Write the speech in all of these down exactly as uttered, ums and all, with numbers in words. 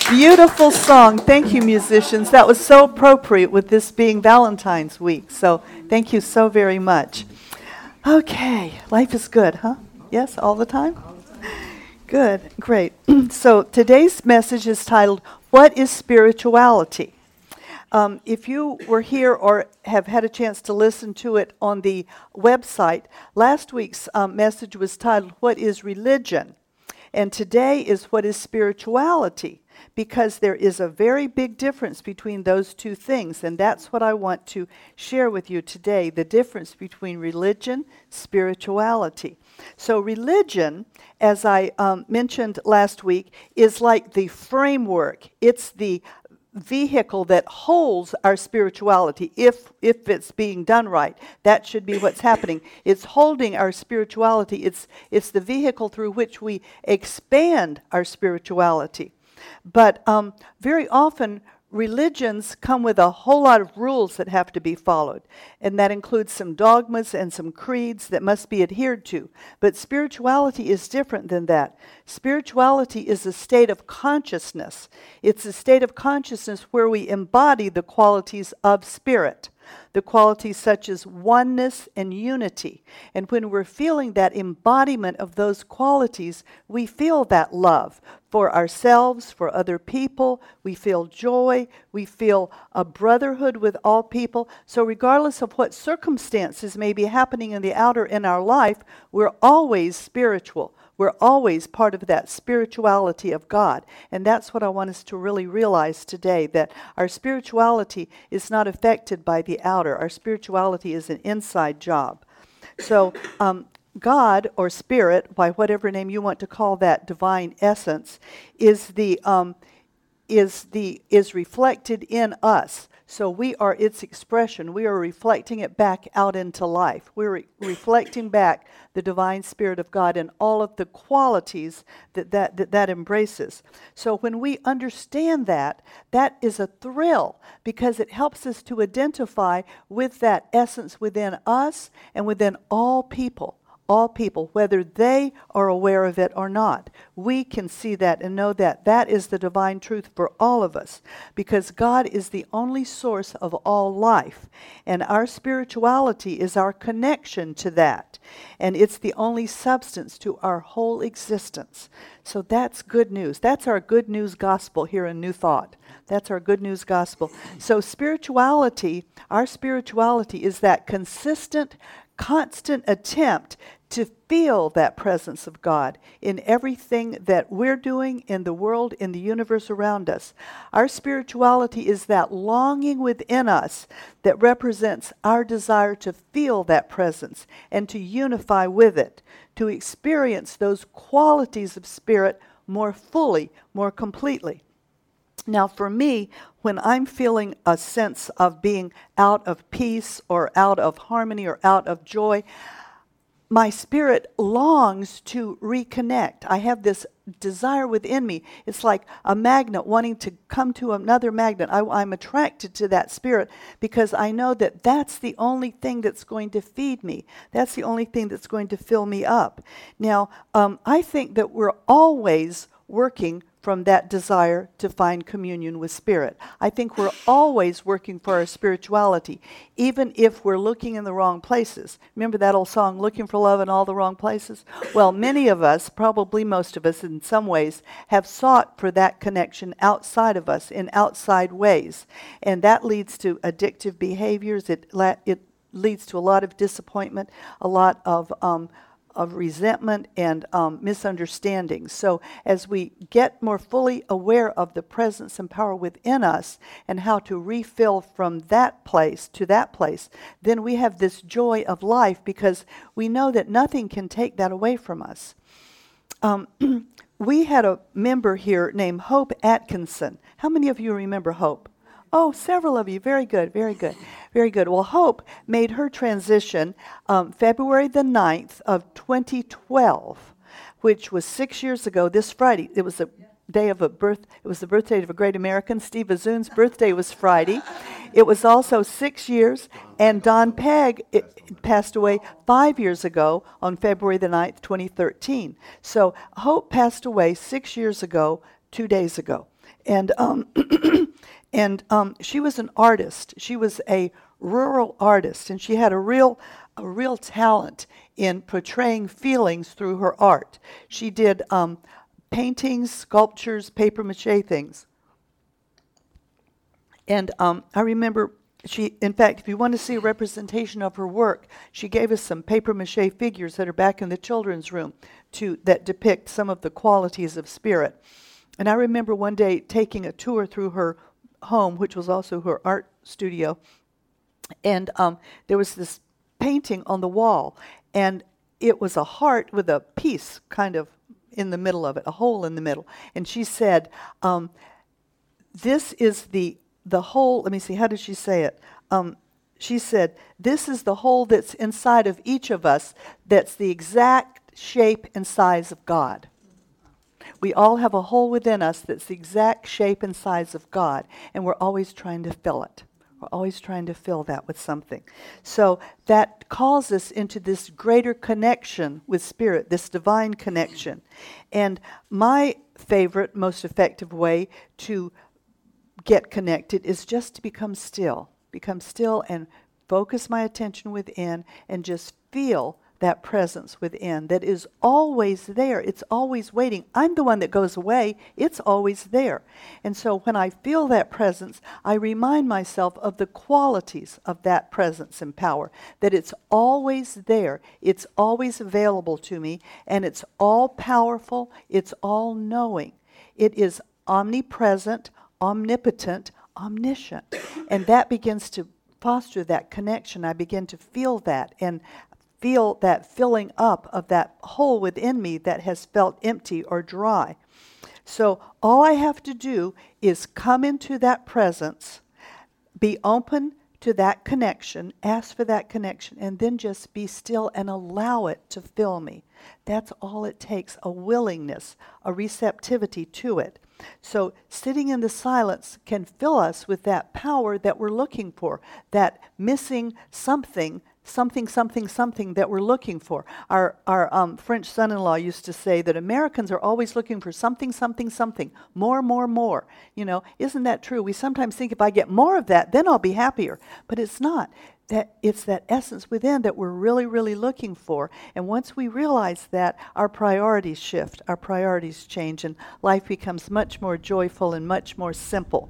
Beautiful song. Thank you, musicians. That was so appropriate with this being Valentine's week. So thank you so very much. Okay, life is good, huh? Yes, all the time? Good, great. So today's message is titled, What is Spirituality? Um, if you were here or have had a chance to listen to it on the website, last week's um, message was titled, What is Religion? And today is What is Spirituality? Because there is a very big difference between those two things, and that's what I want to share with you today, the difference between religion, spirituality. So religion, as I um, mentioned last week, is like the framework. It's the vehicle that holds our spirituality, if if it's being done right. That should be what's happening. It's holding our spirituality. It's it's the vehicle through which we expand our spirituality. But um, very often, religions come with a whole lot of rules that have to be followed, and that includes some dogmas and some creeds that must be adhered to. But spirituality is different than that. Spirituality is a state of consciousness. It's a state of consciousness where we embody the qualities of spirit, the qualities such as oneness and unity. And when we're feeling that embodiment of those qualities, we feel that love for ourselves, for other people. We feel joy. We feel a brotherhood with all people. So regardless of what circumstances may be happening in the outer in our life, we're always spiritual. We're always part of that spirituality of God. And that's what I want us to really realize today, that our spirituality is not affected by the outer. Our spirituality is an inside job. So um, God, or spirit, by whatever name you want to call that divine essence, is the um, is the is reflected in us. So we are its expression. We are reflecting it back out into life. We're re- reflecting back the divine spirit of God and all of the qualities that that, that that embraces. So when we understand that, that is a thrill, because it helps us to identify with that essence within us and within all people. All people, whether they are aware of it or not. We can see that and know that that is the divine truth for all of us, because God is the only source of all life, and our spirituality is our connection to that, and it's the only substance to our whole existence. So that's good news. That's our good news gospel here in New Thought. That's our good news gospel. So spirituality, our spirituality is that consistent, constant attempt to feel that presence of God in everything that we're doing in the world, in the universe around us. Our spirituality is that longing within us that represents our desire to feel that presence and to unify with it, to experience those qualities of spirit more fully, more completely. Now, for me, when I'm feeling a sense of being out of peace or out of harmony or out of joy, my spirit longs to reconnect. I have this desire within me. It's like a magnet wanting to come to another magnet. I, I'm attracted to that spirit because I know that that's the only thing that's going to feed me. That's the only thing that's going to fill me up. Now, um, I think that we're always working from that desire to find communion with spirit. I think we're always working for our spirituality, even if we're looking in the wrong places. Remember that old song, Looking for Love in All the Wrong Places? Well, many of us, probably most of us in some ways, have sought for that connection outside of us in outside ways. And that leads to addictive behaviors. It, la- it leads to a lot of disappointment, a lot of um, of resentment and um, misunderstanding. So as we get more fully aware of the presence and power within us and how to refill from that place to that place, then we have this joy of life because we know that nothing can take that away from us. Um, we had a member here named Hope Atkinson. How many of you remember Hope? Oh, several of you. Very good, very good, very good. Well, Hope made her transition um, February the ninth of twenty twelve, which was six years ago this Friday. It was a day of a birth. It was the birthday of a great American. Steve Azoon's birthday was Friday. It was also six years, and Don Pegg it, passed away five years ago on February the ninth, twenty thirteen. So Hope passed away six years ago, two days ago. And um, and um, she was an artist. She was a rural artist, and she had a real a real talent in portraying feelings through her art. She did um, paintings, sculptures, paper mache things. And um, I remember she, in fact, if you want to see a representation of her work, she gave us some paper mache figures that are back in the children's room to that depict some of the qualities of spirit. And I remember one day taking a tour through her home, which was also her art studio, and um, there was this painting on the wall, and it was a heart with a piece kind of in the middle of it, a hole in the middle. And she said, um, this is the the hole, let me see, how did she say it? Um, she said, this is the hole that's inside of each of us that's the exact shape and size of God. We all have a hole within us that's the exact shape and size of God, and we're always trying to fill it. We're always trying to fill that with something. So that calls us into this greater connection with Spirit, this divine connection. And my favorite, most effective way to get connected is just to become still. Become still and focus my attention within and just feel that presence within that is always there. It's always waiting. I'm the one that goes away. It's always there. And so when I feel that presence, I remind myself of the qualities of that presence and power, that it's always there. It's always available to me, and it's all powerful. It's all knowing. It is omnipresent, omnipotent, omniscient. And that begins to foster that connection. I begin to feel that and feel that filling up of that hole within me that has felt empty or dry. So all I have to do is come into that presence, be open to that connection, ask for that connection, and then just be still and allow it to fill me. That's all it takes, a willingness, a receptivity to it. So sitting in the silence can fill us with that power that we're looking for, that missing something, something, something, something that we're looking for. Our our um, French son-in-law used to say that Americans are always looking for something, something, something, more, more, more. You know, isn't that true? We sometimes think if I get more of that, then I'll be happier. But it's not. That it's that essence within that we're really, really looking for. And once we realize that, our priorities shift, our priorities change, and life becomes much more joyful and much more simple.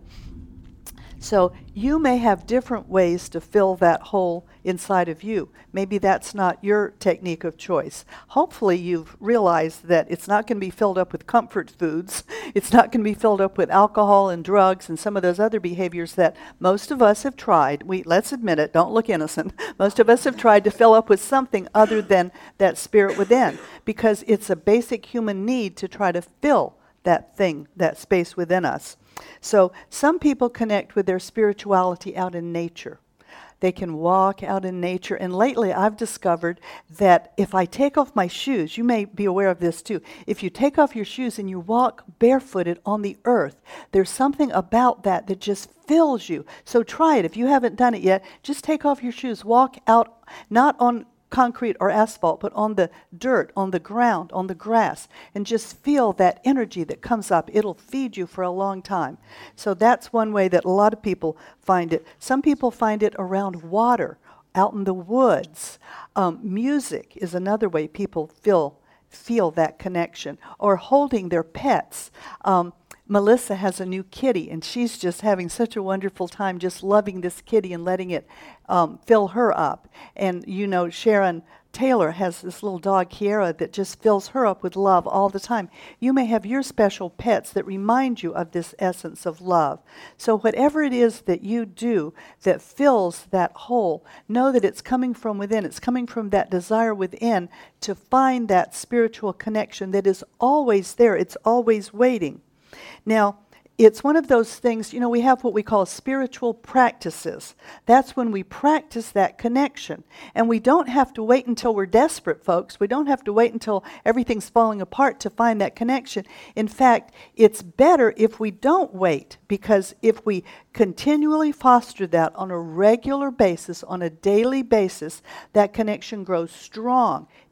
So you may have different ways to fill that hole inside of you. Maybe that's not your technique of choice. Hopefully you've realized that it's not going to be filled up with comfort foods. It's not going to be filled up with alcohol and drugs and some of those other behaviors that most of us have tried. We, let's admit it, don't look innocent. Most of us have tried to fill up with something other than that spirit within, because it's a basic human need to try to fill that thing, that space within us. So some people connect with their spirituality out in nature. They can walk out in nature. And lately I've discovered that if I take off my shoes, you may be aware of this too, if you take off your shoes and you walk barefooted on the earth, there's something about that that just fills you. So try it. If you haven't done it yet, just take off your shoes, walk out, not on concrete or asphalt, but on the dirt, on the ground, on the grass, and just feel that energy that comes up. It'll feed you for a long time. So that's one way that a lot of people find it. Some people find it around water, out in the woods. Um, music is another way people feel feel that connection, or holding their pets. Um, Melissa has a new kitty, and she's just having such a wonderful time just loving this kitty and letting it um, fill her up. And, you know, Sharon Taylor has this little dog, Kiara, that just fills her up with love all the time. You may have your special pets that remind you of this essence of love. So whatever it is that you do that fills that hole, know that it's coming from within. It's coming from that desire within to find that spiritual connection that is always there. It's always waiting. Now, it's one of those things, you know, we have what we call spiritual practices. That's when we practice that connection. And we don't have to wait until we're desperate, folks. We don't have to wait until everything's falling apart to find that connection. In fact, it's better if we don't wait, because if we continually foster that on a regular basis, on a daily basis, that connection grows strong.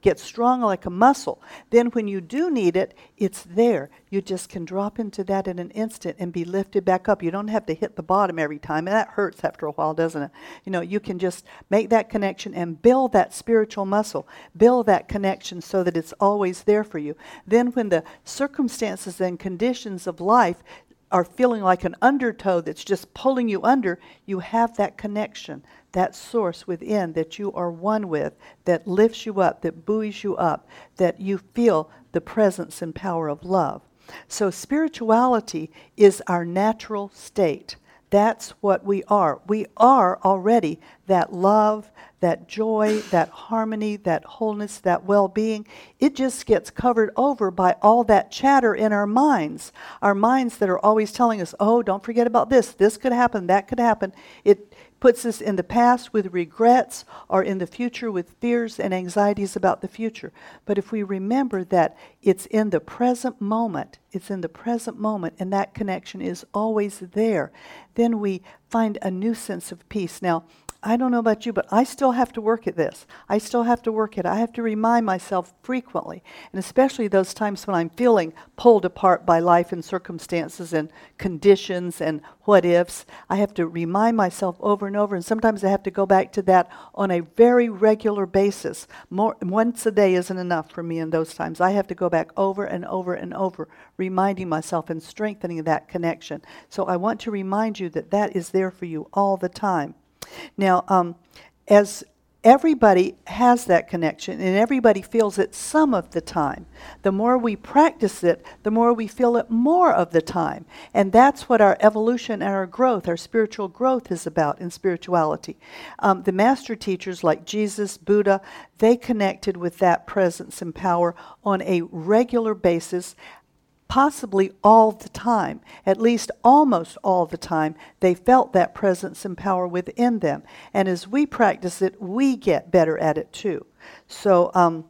gets strong like a muscle. Then when you do need it, it's there. You just can drop into that in an instant and be lifted back up. You don't have to hit the bottom every time, and that hurts after a while, doesn't it? You know, you can just make that connection and build that spiritual muscle, build that connection so that it's always there for you. Then when the circumstances and conditions of life are feeling like an undertow that's just pulling you under, you have that connection, that source within that you are one with, that lifts you up, that buoys you up, that you feel the presence and power of love. So spirituality is our natural state. That's what we are. We are already that love, that joy, that harmony, that wholeness, that well-being. It just gets covered over by all that chatter in our minds. Our minds that are always telling us, oh, don't forget about this. This could happen, that could happen. It puts us in the past with regrets or in the future with fears and anxieties about the future. But if we remember that it's in the present moment, it's in the present moment, and that connection is always there, then we find a new sense of peace. Now, I don't know about you, but I still have to work at this. I still have to work at it. I have to remind myself frequently, and especially those times when I'm feeling pulled apart by life and circumstances and conditions and what-ifs. I have to remind myself over and over, and sometimes I have to go back to that on a very regular basis. More, once a day isn't enough for me in those times. I have to go back over and over and over, reminding myself and strengthening that connection. So I want to remind you that that is there for you all the time. Now, um, as everybody has that connection and everybody feels it some of the time, the more we practice it, the more we feel it more of the time. And that's what our evolution and our growth, our spiritual growth is about in spirituality. Um, the master teachers like Jesus, Buddha, they connected with that presence and power on a regular basis, possibly all the time, at least almost all the time, they felt that presence and power within them. And as we practice it, we get better at it too. So um,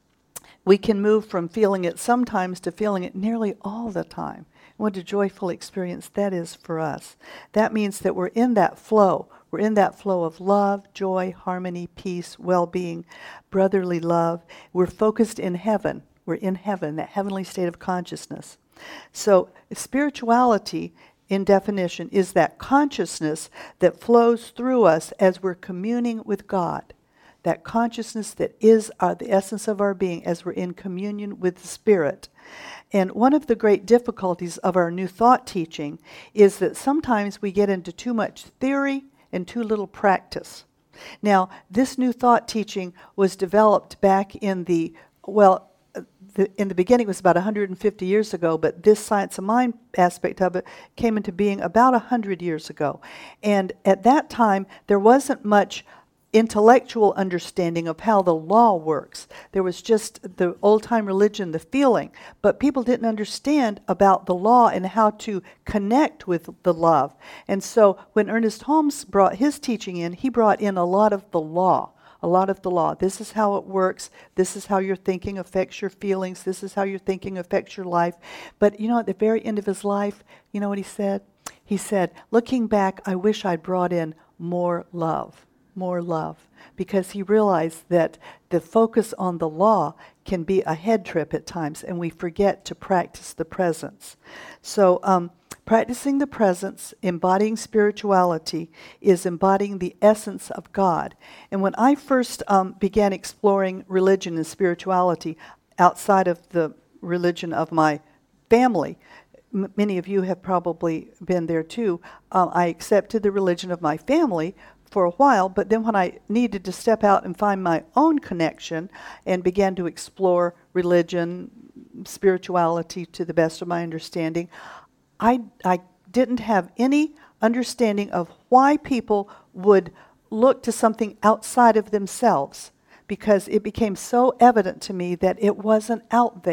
we can move from feeling it sometimes to feeling it nearly all the time. What a joyful experience that is for us. That means that we're in that flow. We're in that flow of love, joy, harmony, peace, well-being, brotherly love. We're focused in heaven. We're in heaven, that heavenly state of consciousness. So spirituality, in definition, is that consciousness that flows through us as we're communing with God. That consciousness that is our, the essence of our being as we're in communion with the Spirit. And one of the great difficulties of our New Thought teaching is that sometimes we get into too much theory and too little practice. Now, this New Thought teaching was developed back in the, well, The, in the beginning, it was about one hundred fifty years ago, but this science of mind aspect of it came into being about one hundred years ago. And at that time, there wasn't much intellectual understanding of how the law works. There was just the old-time religion, the feeling, but people didn't understand about the law and how to connect with the love. And so when Ernest Holmes brought his teaching in, he brought in a lot of the law. A lot of the law. This is how it works. This is how your thinking affects your feelings. This is how your thinking affects your life. But you know, at the very end of his life, you know what he said? He said, looking back, I wish I'd brought in more love, more love. Because he realized that the focus on the law can be a head trip at times, and we forget to practice the presence. So, um, practicing the presence, embodying spirituality, is embodying the essence of God. And when I first um, began exploring religion and spirituality outside of the religion of my family, m- many of you have probably been there too, uh, I accepted the religion of my family for a while, but then when I needed to step out and find my own connection and began to explore religion, spirituality to the best of my understanding, I, I didn't have any understanding of why people would look to something outside of themselves, because it became so evident to me that it wasn't out there.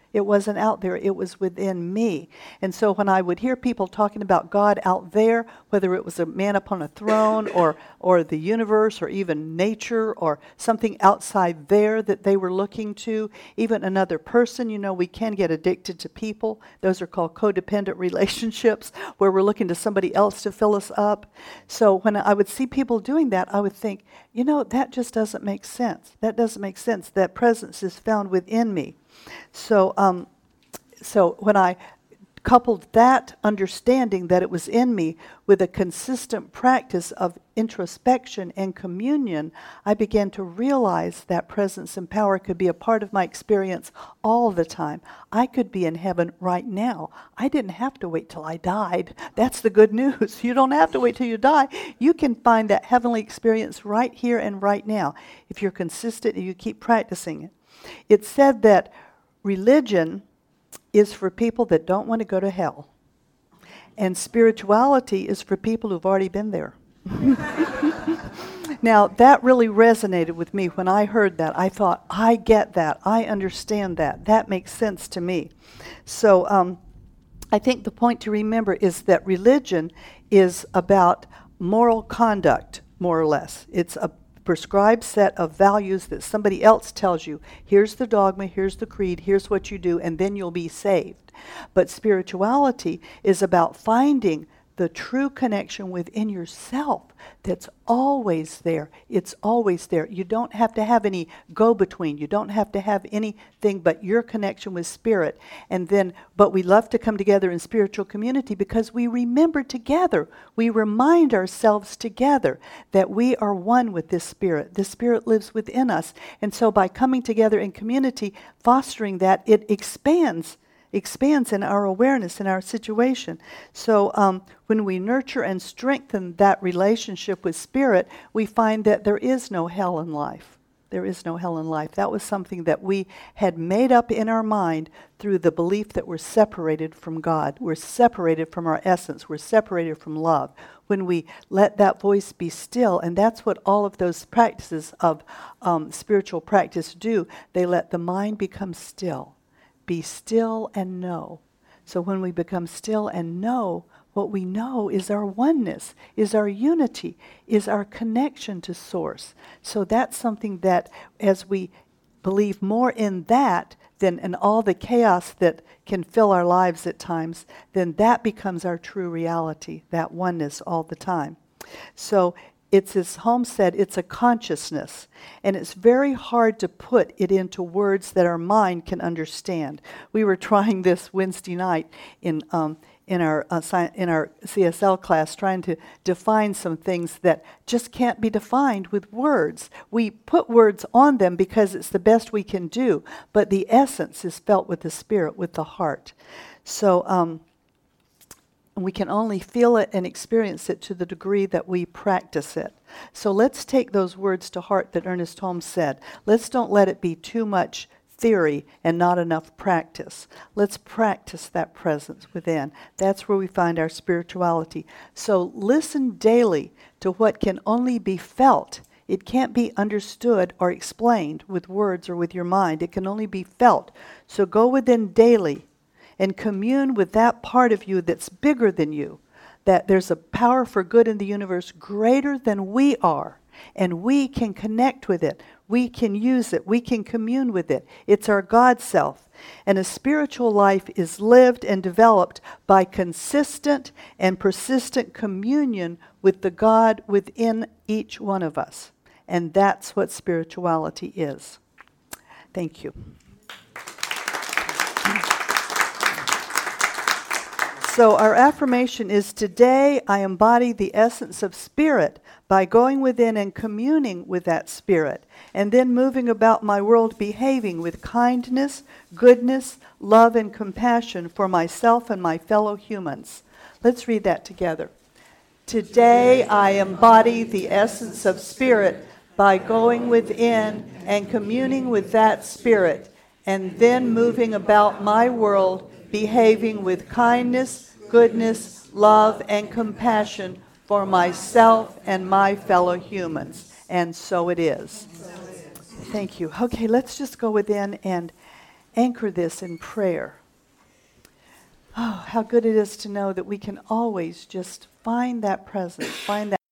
It wasn't out there. It was within me. And so when I would hear people talking about God out there, whether it was a man upon a throne or or the universe or even nature or something outside there that they were looking to, even another person, you know, we can get addicted to people. Those are called codependent relationships where we're looking to somebody else to fill us up. So when I would see people doing that, I would think, you know, that just doesn't make sense. That doesn't make sense. That presence is found within me. So, um, so when I coupled that understanding that it was in me with a consistent practice of introspection and communion, I began to realize that presence and power could be a part of my experience all the time. I could be in heaven right now. I didn't have to wait till I died. That's the good news. You don't have to wait till you die. You can find that heavenly experience right here and right now if you're consistent and you keep practicing it. It's said that religion is for people that don't want to go to hell. And spirituality is for people who've already been there. Now, that really resonated with me when I heard that. I thought, I get that. I understand that. That makes sense to me. So um, I think the point to remember is that religion is about moral conduct, more or less. It's a prescribed set of values that somebody else tells you. Here's the dogma, here's the creed, here's what you do, and then you'll be saved. But spirituality is about finding the true connection within yourself that's always there. It's always there. You don't have to have any go-between. You don't have to have anything but your connection with Spirit. And then, but we love to come together in spiritual community because we remember together. We remind ourselves together that we are one with this Spirit. The Spirit lives within us. And so by coming together in community, fostering that, it expands expands in our awareness, in our situation. So um, when we nurture and strengthen that relationship with Spirit, we find that there is no hell in life. There is no hell in life. That was something that we had made up in our mind through the belief that we're separated from God. We're separated from our essence. We're separated from love. When we let that voice be still, and that's what all of those practices of um, spiritual practice do, they let the mind become still. Be still and know. So when we become still and know, what we know is our oneness, is our unity, is our connection to Source. So that's something that as we believe more in that than in all the chaos that can fill our lives at times, then that becomes our true reality, that oneness all the time. So it's, as Holmes said, it's a consciousness, and it's very hard to put it into words that our mind can understand. We were trying this Wednesday night in um, in our uh, sci- in our C S L class, trying to define some things that just can't be defined with words. We put words on them because it's the best we can do, but the essence is felt with the spirit, with the heart. So. Um, We can only feel it and experience it to the degree that we practice it. So let's take those words to heart that Ernest Holmes said. Let's don't let it be too much theory and not enough practice. Let's practice that presence within. That's where we find our spirituality. So listen daily to what can only be felt. It can't be understood or explained with words or with your mind. It can only be felt. So go within daily and commune with that part of you that's bigger than you, that there's a power for good in the universe greater than we are, and we can connect with it. We can use it. We can commune with it. It's our God self. And a spiritual life is lived and developed by consistent and persistent communion with the God within each one of us. And that's what spirituality is. Thank you. So our affirmation is, today I embody the essence of Spirit by going within and communing with that Spirit, and then moving about my world behaving with kindness, goodness, love, and compassion for myself and my fellow humans. Let's read that together. Today I embody the essence of Spirit by going within and communing with that Spirit, and then moving about my world behaving with kindness, goodness, love, and compassion for myself and my fellow humans. And so it is. Thank you. Okay, let's just go within and anchor this in prayer. Oh, how good it is to know that we can always just find that presence, find that